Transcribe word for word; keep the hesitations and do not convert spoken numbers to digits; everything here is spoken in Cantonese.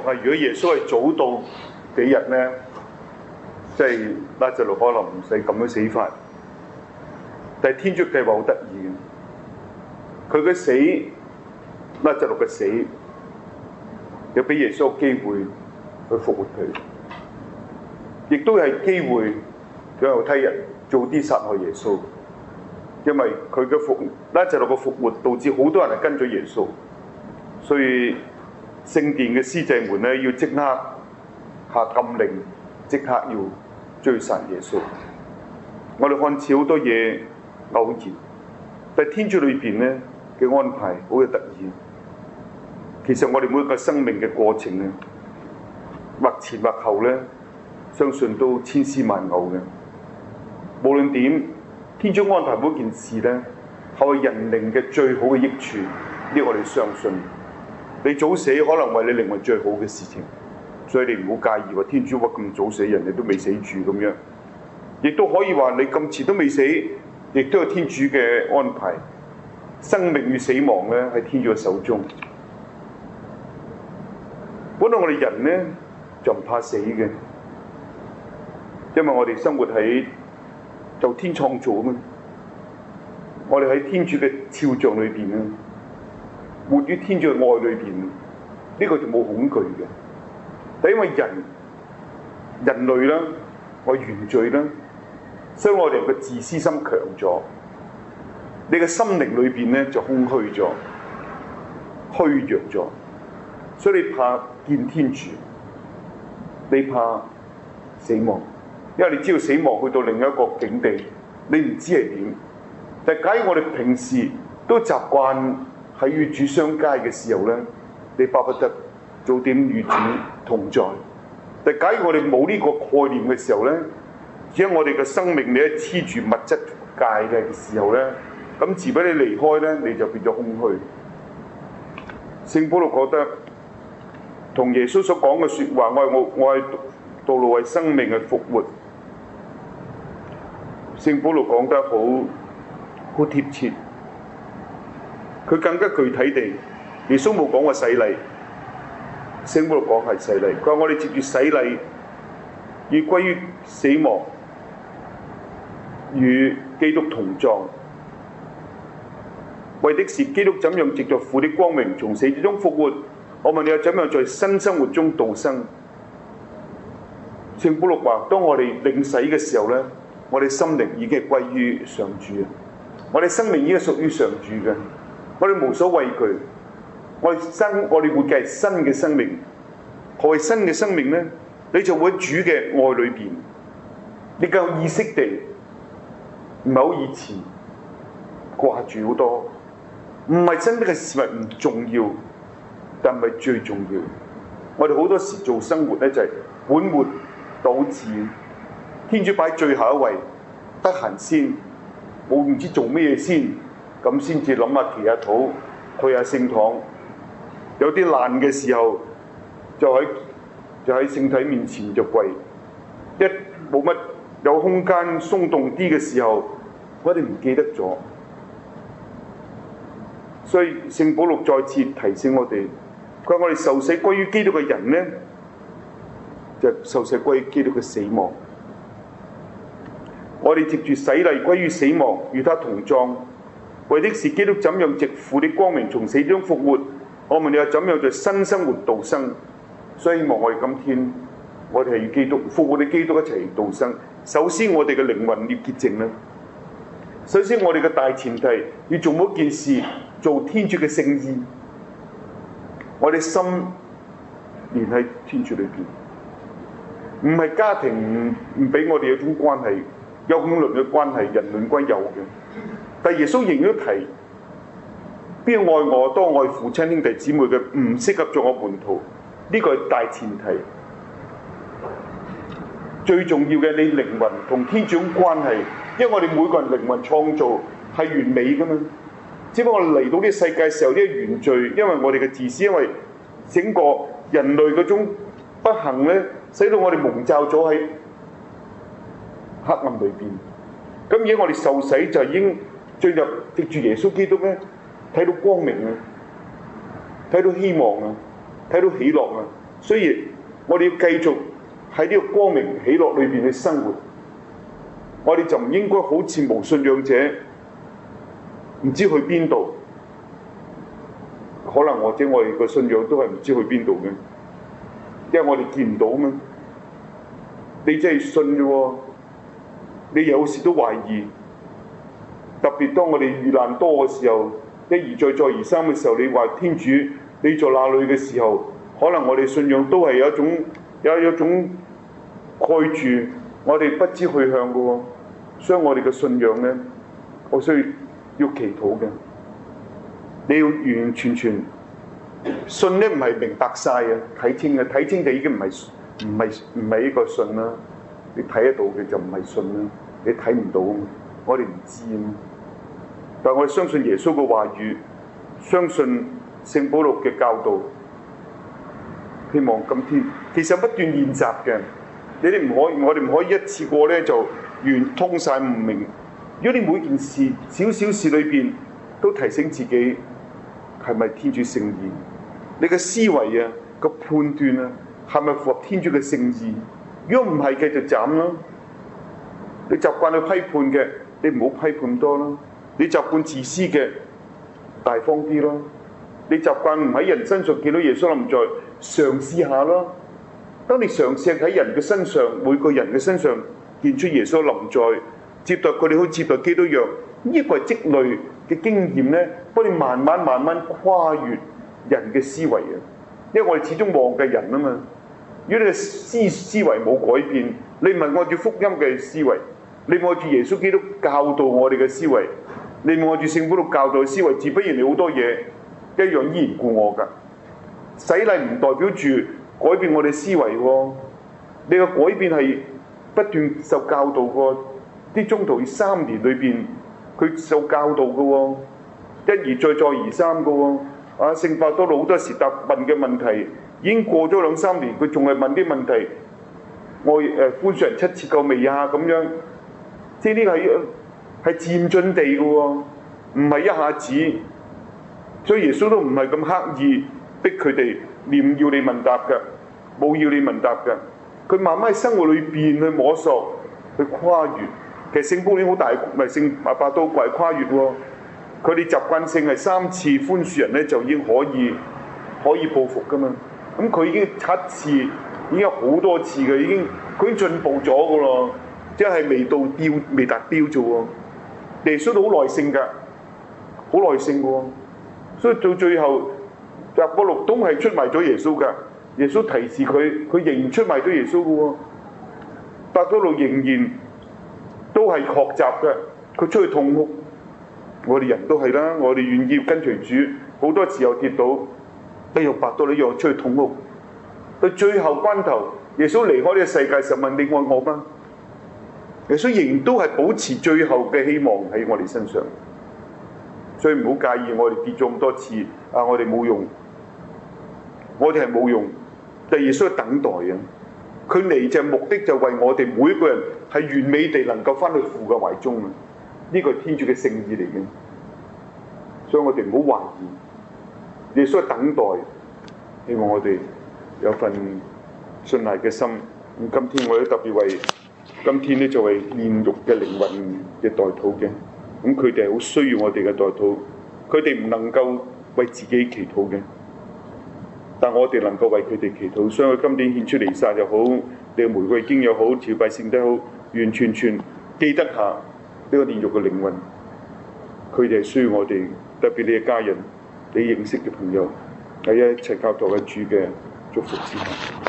啊，如果耶穌係早到幾日咧，即係拉撒路可能唔使咁樣死法。但係天主計劃好得意嘅，佢嘅死，拉撒路嘅死，又俾耶穌有機會去復活佢，亦都係機會俾猶太人早啲殺害耶穌，因為佢嘅復拉撒路嘅復活導致好多人係跟咗耶穌，所以聖殿嘅司祭們咧要即刻下禁令，即刻要追殺耶穌。我哋看似好多嘢偶然，但係天主裏邊咧嘅安排好有特意。其實我哋每一個生命嘅過程咧，或前或後咧，相信都千絲萬偶嘅。無論點，天主安排每件事咧，係為人靈嘅最好嘅益處，呢我哋相信。你早死可能為你靈魂最好嘅事情，所以你唔好介意話天主話咁早死，人哋都未死住咁樣。亦都可以話你咁遲都未死，亦都有天主嘅安排。生命與死亡咧喺天主嘅手中。本來我哋人咧就唔怕死嘅，因為我哋生活喺就天創造啊嘛。我哋喺天主嘅肖像裏邊啊，活於天主嘅愛裏邊，呢、這個就冇恐懼嘅。但因為人人類啦，我原罪啦，所以我哋嘅自私心強咗，你嘅心靈裏邊咧就空虛咗、虛弱咗，所以你怕見天主，你怕死亡，因為你知道死亡去到另一個境地，你唔知係點。但係假如我哋平時都習慣喺與主相交嘅時候咧，你巴不得早點與主同在。但係假如我哋冇呢個概念嘅時候咧，只係我哋嘅生命你一黐住物質界嘅時候咧，咁自俾你離開咧，你就變咗空虛。聖保祿覺得同耶穌所講嘅説話，我係我我係道路為生命嘅復活。聖保祿講得好好貼切，佢更加具體地，耶穌冇講過洗禮，聖保祿講係洗禮。佢話我哋接住洗禮，要歸於死亡，與基督同葬，為的是基督怎樣藉着父的光明從死之中復活，我問你又怎樣在新生活中度生？聖保祿話：當我哋領洗嘅時候咧，我哋心靈已經係歸於上主啊！我哋生命已經係屬於上主嘅，我哋無所畏懼。我哋生，我哋活嘅係新嘅生命。何謂新嘅生命咧？你就會喺主嘅愛裏邊，你夠有意識地，唔係好以前掛住好多。唔係身邊嘅事物唔重要，但係最重要。我哋好多時做生活咧就係本末倒置，天主擺最後一位，得閒先，冇唔知做咩嘢先，咁先至諗下祈下禱，去下聖堂。有啲難嘅時候，就喺就喺聖體面前就跪。一冇乜有空間鬆動啲嘅時候，我哋唔記得咗。所以聖保祿再次提醒我哋，佢話我哋受洗歸於基督嘅人咧，就受洗歸於基督嘅死亡。我哋藉住洗禮歸於死亡，與他同葬，為的是基督怎樣藉父的光明從死中復活，我們又怎樣在新生活度生。所以希望我哋今天，我哋係與基督復活嘅基督一齊度生。首先我哋嘅靈魂要潔淨啦。首先我哋嘅大前提要做每一件事，做天主嘅聖意。我哋心連喺天主裏邊，唔係家庭唔唔俾我哋有種關係，有咁倫嘅關係，人倫歸有嘅。但係耶穌仍然都提，邊個愛我多愛父親兄弟姊妹嘅，唔適合做我門徒。呢個係大前提。最重要嘅，你靈魂同天主關係，因為我哋每個人靈魂創造係完美噶嘛。只不過我嚟到呢個世界時候，呢個原罪，因為我哋嘅自私，因為整個人類嗰種不幸咧，使到我哋蒙罩咗喺黑暗裏邊。咁而家我哋受洗就已經進入藉住耶穌基督咧，睇到光明啊，睇到希望啊，睇到喜樂啊。 所以我哋要繼續喺呢個光明喜樂裏邊去生活。我哋就唔應該好似無信仰者，唔知去邊度。可能或者我哋個信仰都係唔知去邊度嘅，因為我哋見唔到嘛。你真係信啫喎，你有時都懷疑。特別當我哋遇難多嘅時候，一而再再而三嘅時候，你話天主你在哪裏嘅時候，可能我哋信仰都係有一種有一種蓋住我哋不知去向嘅喎。所以我哋嘅信仰咧，我需要要祈禱嘅。你要完完全全信咧，唔係明白晒嘅，睇清嘅，睇清就已經唔係唔係唔係呢個信啦。你睇得到嘅就唔係信啦，你睇唔到，我哋唔知啊。但係我哋相信耶穌嘅話語，相信聖保祿嘅教導。希望今天其實不斷練習嘅，你哋唔可以，我哋唔可以一次過咧就完通晒唔明。如果你每件事小小事裏邊都提醒自己係咪天主聖意，你嘅思維啊個判斷啊係咪符合天主嘅聖意？如果唔係嘅就斬啦。你習慣去批判嘅，你唔好批判多啦。你習慣自私嘅，大方啲咯。你習慣唔喺人身上見到耶穌臨在，嘗試下咯。當你嘗試喺人嘅身上，每個人嘅身上見出耶穌臨在，接待佢哋好似接待基督一樣，呢個係積累嘅經驗咧，幫你慢慢慢慢跨越人嘅思維啊！因為我哋始終望嘅人啊嘛。如果你嘅思思維冇改變，你唔係按照福音嘅思維，你按照耶穌基督教導我哋嘅思維，你按照聖保祿教導嘅思維，自不然你好多嘢一樣依然故我㗎。洗禮唔代表住改變我哋思維喎，你嘅改變係不斷受教導喎。啲宗徒三年裏邊，佢受教導嘅喎，一而再再而三嘅喎。啊，聖伯多祿好多時答問嘅問題，已經過咗兩三年，佢仲係問啲問題。我誒寬恕人七次夠未啊？咁樣，即係呢個係係漸進地嘅喎，唔係一下子。所以耶穌都唔係咁刻意逼佢哋念要你問答嘅，冇要你問答嘅。佢慢慢喺生活裏邊去摸索，去跨越。其實聖保祿好大，唔係聖伯多祿係跨越喎。佢哋習慣性係三次寬恕人咧，就已經可以可以報復噶嘛。咁佢已經七次，已經有好多次嘅，已經佢已經進步咗噶咯。即係未到標，未達標啫喎。耶穌都好耐性㗎，好耐性喎。所以到最後，伯多祿都係出賣咗耶穌㗎。耶穌提示佢，佢仍然出賣咗耶穌㗎喎。伯多祿仍然都係學習嘅，佢出去痛哭。我哋人都係啦，我哋願意跟隨主，好多時候跌倒，一樣伯多祿一樣出去痛哭。到最後關頭，耶穌離開呢個世界時候問你愛我嗎？耶穌仍然都係保持最後嘅希望喺我哋身上。所以唔好介意我哋跌咗咁多次，啊！我哋冇用，我哋係冇用，但耶穌等待啊！佢嚟就目的就為我哋每一個人係完美地能夠翻去父嘅懷中啊！呢個係天主嘅聖意嚟嘅，所以我哋唔好懷疑。耶穌等待，希望我哋有份信賴嘅心。咁今天我哋特別為今天呢作為煉獄嘅靈魂嘅代禱嘅。咁佢哋係好需要我哋嘅代禱，佢哋唔能夠為自己祈禱嘅，但我哋能夠為佢哋祈禱。所以我今年獻出彌撒又好，你嘅玫瑰經又好，朝拜聖體好，完完全全記得下呢個煉獄嘅靈魂，佢哋係需要我哋，特別你嘅家人、你認識嘅朋友，喺一齊靠助嘅主嘅祝福之下。